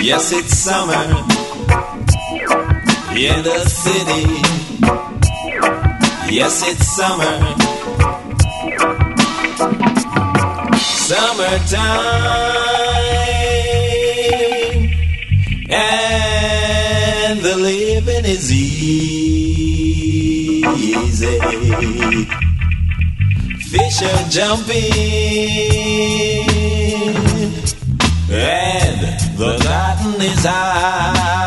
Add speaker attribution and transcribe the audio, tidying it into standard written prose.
Speaker 1: Yes, it's summer in the city. Yes, it's summer. Summertime, and the living is easy. Fish are jumping, and the cotton is high.